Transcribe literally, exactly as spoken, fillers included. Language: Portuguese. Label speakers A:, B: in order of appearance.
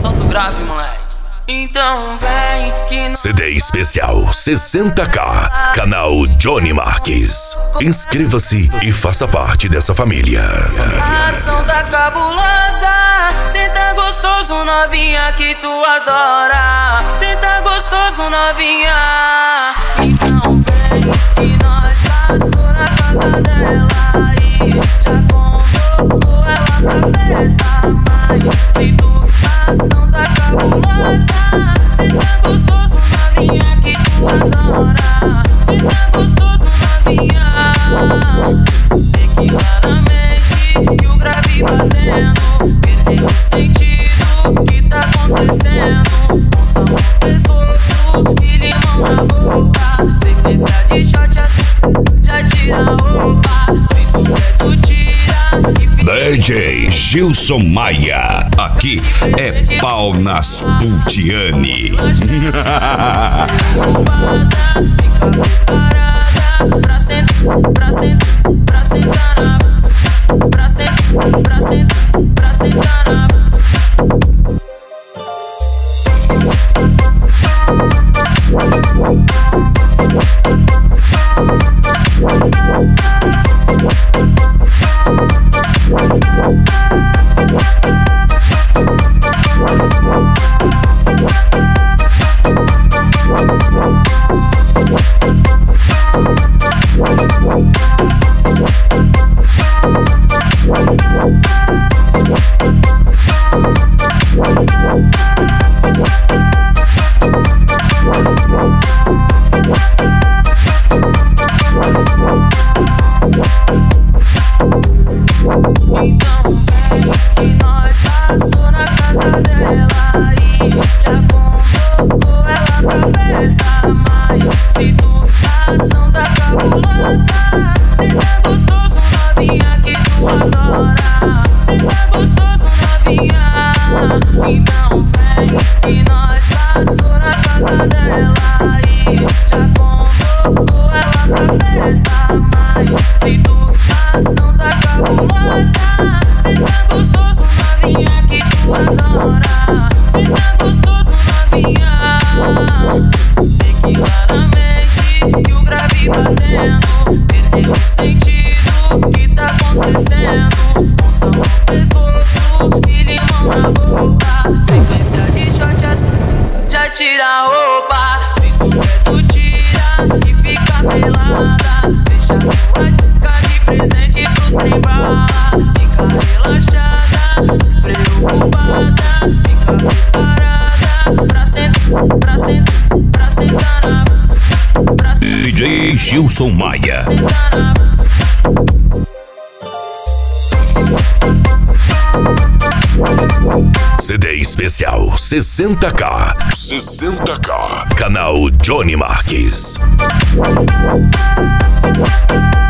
A: solta o grave, moleque. Então vem que
B: C D especial sessenta K, canal Johnny Marques. Inscreva-se e faça parte dessa família.
A: A ação tá cabulosa, cê tá gostoso, novinha, que tu adora. Cê tá gostoso, novinha. Então vem que nós passou na casa dela e já convocou ela pra festa. Mas se tu a ação tá cabulosa, cê tá gostoso, novinha, que tu adora. Cê tá gostoso, novinha. Vê que claramente que o grave batendo perdeu o sentido que tá acontecendo. Com sabão no pescoço e limão na boca, sequência de shot assim já tira a roupa. Se tu quer tu tira e fica
C: D J Gilson Maia, aqui é pau nas Putiane.
A: fica preparada pra sentar, pra sentar, pra sentar na, pra sentar, pra sentar, pra sentar na. Então vem que nós passou na casa dela e já convocou ela pra festa. Mas se tu a ação tá cabulosa, cê tá gostoso, novinha, que tu adora. Cê tá gostoso, novinha. Vê que claramente que o grave batendo perdeu o sentido que tá acontecendo. Com sabão no pescoço e limão na boca, sequência de shot assim já tira a roupa. Se tu quer tu tira e fica pelada, deixa tua dica de presente pros trem bala. Fica relaxada, despreocupada, fica preparada pra sentar, pra sentar, pra sentar na, pra sentar,
C: D J Gilson Maia.
A: sentar na.
B: C D especial sessenta K, sessenta K, canal Johnny Marques.